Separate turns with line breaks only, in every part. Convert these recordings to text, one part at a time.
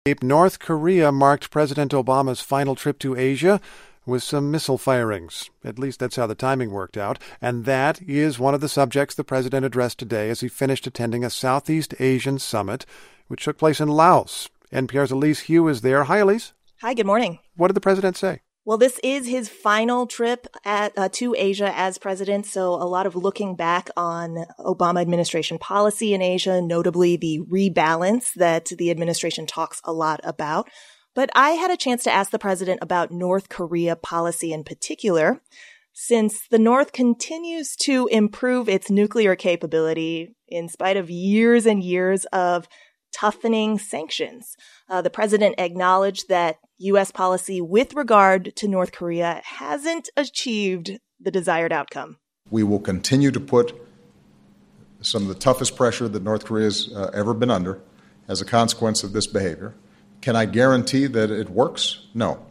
North Korea marked President Obama's final trip to Asia with some missile firings. At least that's how the timing worked out. And that is one of the subjects the president addressed today as he finished attending a Southeast Asian summit, which took place in Laos. NPR's Elise Hu is there. Hi, Elise.
Hi, good morning.
What did the president say?
Well, this is his final trip to Asia as president, so a lot of looking back on Obama administration policy in Asia, notably the rebalance that the administration talks a lot about. But I had a chance to ask the president about North Korea policy in particular, since the North continues to improve its nuclear capability in spite of years and years of toughening sanctions. The president acknowledged that U.S. policy with regard to North Korea hasn't achieved the desired outcome.
We will continue to put some of the toughest pressure that North Korea's ever been under as a consequence of this behavior. Can I guarantee that it works? No.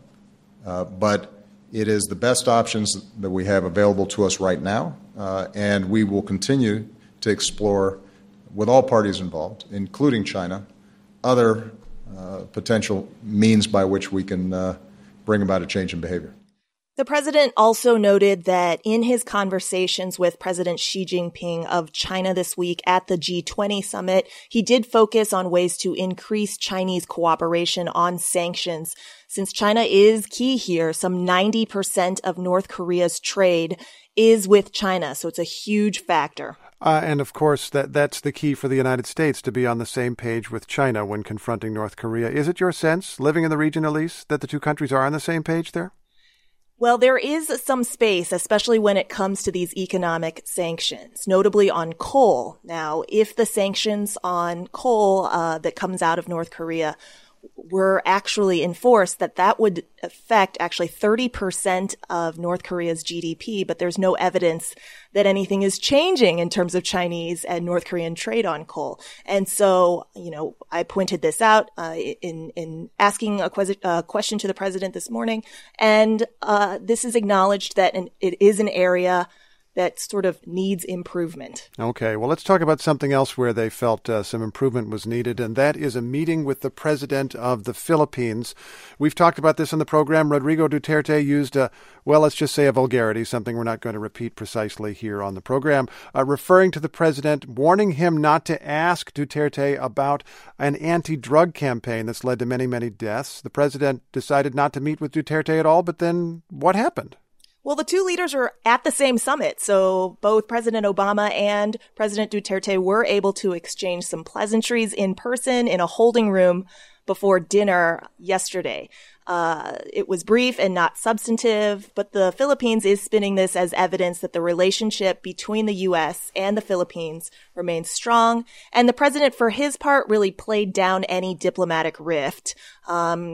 But it is the best options that we have available to us right now, and we will continue to explore with all parties involved, including China, other potential means by which we can bring about a change in behavior.
The president also noted that in his conversations with President Xi Jinping of China this week at the G20 summit, he did focus on ways to increase Chinese cooperation on sanctions. Since China is key here, some 90% of North Korea's trade is with China, so it's a huge factor.
And of course, that's the key for the United States, to be on the same page with China when confronting North Korea. Is it your sense, living in the region, Elise, that the two countries are on the same page there?
Well, there is some space, especially when it comes to these economic sanctions, notably on coal. Now, if the sanctions on coal that comes out of North Korea were actually enforced, that would affect actually 30% of North Korea's GDP, but there's no evidence that anything is changing in terms of Chinese and North Korean trade on coal. And so, I pointed this out in asking a question to the president this morning, and this is acknowledged that it is an area that sort of needs improvement.
Okay, well, let's talk about something else where they felt some improvement was needed, and that is a meeting with the president of the Philippines. We've talked about this on the program. Rodrigo Duterte used, let's just say a vulgarity, something we're not going to repeat precisely here on the program, referring to the president, warning him not to ask Duterte about an anti-drug campaign that's led to many, many deaths. The president decided not to meet with Duterte at all, but then what happened?
Well, the two leaders were at the same summit, so both President Obama and President Duterte were able to exchange some pleasantries in person in a holding room before dinner yesterday. It was brief and not substantive, but the Philippines is spinning this as evidence that the relationship between the U.S. and the Philippines remains strong. And the president, for his part, really played down any diplomatic rift. President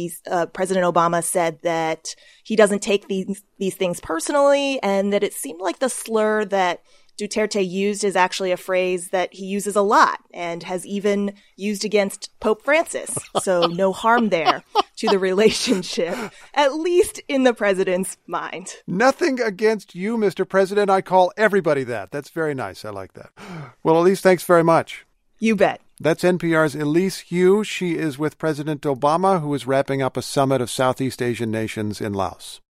Obama said that he doesn't take these things personally, and that it seemed like the slur that Duterte used is actually a phrase that he uses a lot and has even used against Pope Francis. So no harm there to the relationship, at least in the president's mind.
Nothing against you, Mr. President. I call everybody that. That's very nice. I like that. Well, Elise, thanks very much.
You bet.
That's NPR's Elise Hu. She is with President Obama, who is wrapping up a summit of Southeast Asian nations in Laos.